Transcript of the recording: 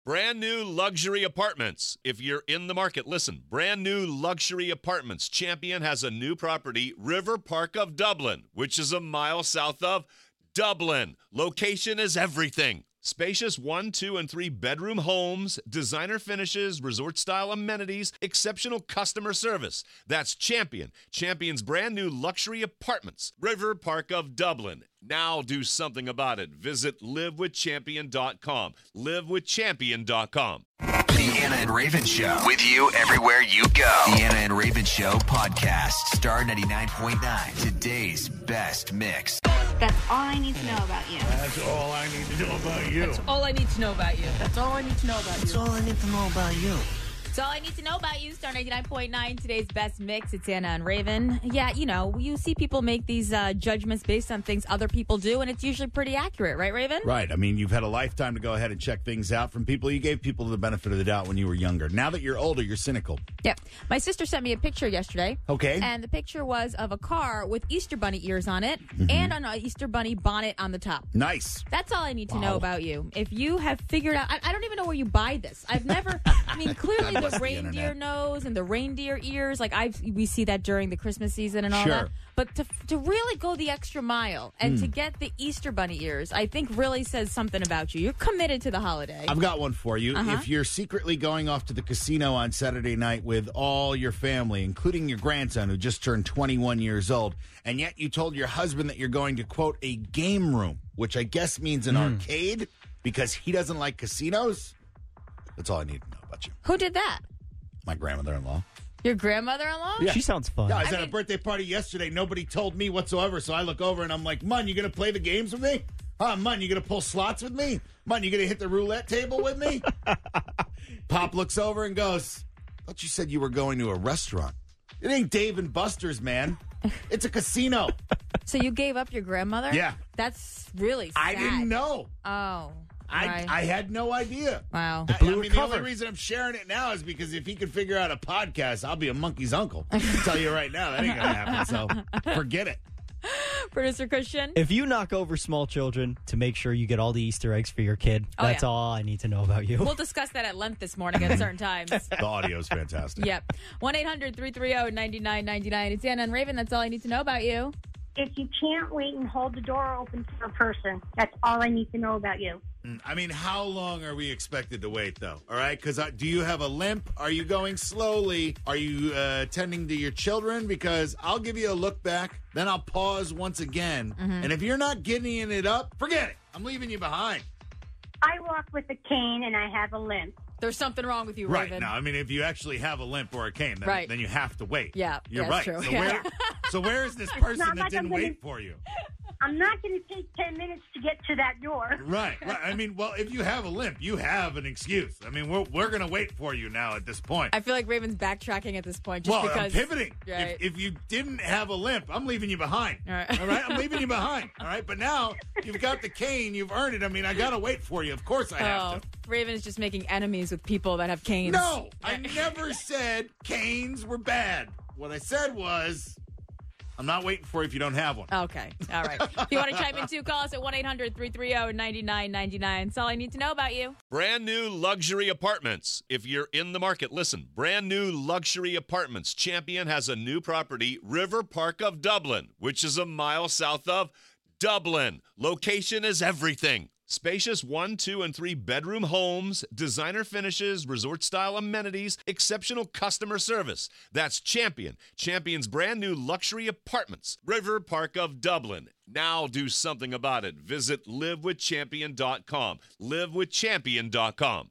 Brand new luxury apartments. If you're in the market, listen. Brand new luxury apartments. Champion has a new property, River Park of Dublin, which is a mile south of Dublin. Location is everything. Spacious 1, 2, and 3 bedroom homes, designer finishes, resort-style amenities, exceptional customer service. That's Champion. Champion's brand new luxury apartments. River Park of Dublin. Now do something about it. Visit livewithchampion.com. Livewithchampion.com. The Anna and Raven Show. With you everywhere you go. The Anna and Raven Show podcast. Star 99.9. Today's best mix. That's all I need to know about you. That's all I need to know about you. That's all I need to know about you. That's all I need to know about you. That's all I need to know about you. That's all I need to know about you. Star 99.9, today's best mix. It's Anna and Raven. Yeah, you know, you see people make these judgments based on things other people do, and it's usually pretty accurate, right, Raven? Right. I mean, you've had a lifetime to go ahead and check things out from people. You gave people the benefit of the doubt when you were younger. Now that you're older, you're cynical. Yep. My sister sent me a picture yesterday. Okay. And the picture was of a car with Easter Bunny ears on it and an Easter Bunny bonnet on the top. Nice. That's all I need to know about you. If you have figured out, I don't even know where you buy this. I've never, I mean, clearly the reindeer nose and the reindeer ears, like we see that during the Christmas season and all that. But to really go the extra mile and to get the Easter Bunny ears, I think really says something about you. You're committed to the holiday. I've got one for you. If you're secretly going off to the casino on Saturday night with all your family, including your grandson who just turned 21 years old, and yet you told your husband that you're going to, quote, a game room, which I guess means an arcade because he doesn't like casinos, that's all I need to know about you. Who did that? My grandmother-in-law. Your grandmother-in-law? Yeah. She sounds fun. Yeah, I was at a birthday party yesterday. Nobody told me whatsoever, so I look over and I'm like, Mun, you going to play the games with me? Huh, Mun, you going to pull slots with me? Mun, you going to hit the roulette table with me? Pop looks over and goes, I thought you said you were going to a restaurant. It ain't Dave and Buster's, man. It's a casino. So you gave up your grandmother? Yeah. That's really sad. I didn't know. Oh. Right. I had no idea. Wow. The only reason I'm sharing it now is because if he could figure out a podcast, I'll be a monkey's uncle. I'll tell you right now, that ain't going to happen, so forget it. Producer Christian? If you knock over small children to make sure you get all the Easter eggs for your kid, that's all I need to know about you. We'll discuss that at length this morning at certain times. The audio's fantastic. Yep. 1-800-330-9999. It's Anna and Raven. That's all I need to know about you. If you can't wait and hold the door open for a person, that's all I need to know about you. I mean, how long are we expected to wait, though? All right? Because do you have a limp? Are you going slowly? Are you tending to your children? Because I'll give you a look back, then I'll pause once again. And if you're not getting it up, forget it. I'm leaving you behind. I walk with a cane and I have a limp. There's something wrong with you, Right. Raven. Now, I mean, if you actually have a limp or a cane, then you have to wait. Yeah, You're that's right. true. So where is this person not that like didn't I'm gonna- wait for you? I'm not going to take 10 minutes to get to that door. Right. I mean, well, if you have a limp, you have an excuse. I mean, we're going to wait for you now at this point. I feel like Raven's backtracking at this point just because. I'm pivoting. Right. If you didn't have a limp, I'm leaving you behind. All right. All right? I'm leaving you behind. All right? But now you've got the cane. You've earned it. I mean, I got to wait for you. Of course I have to. Raven's just making enemies with people that have canes. No, I never said canes were bad. What I said was, I'm not waiting for you if you don't have one. Okay. All right. If you want to chime in too, call us at 1-800-330-9999. That's all I need to know about you. Brand new luxury apartments. If you're in the market, listen. Brand new luxury apartments. Champion has a new property, River Park of Dublin, which is a mile south of Dublin. Location is everything. Spacious 1, 2, and 3 bedroom homes, designer finishes, resort-style amenities, exceptional customer service. That's Champion. Champion's brand new luxury apartments. River Park of Dublin. Now do something about it. Visit livewithchampion.com. Livewithchampion.com.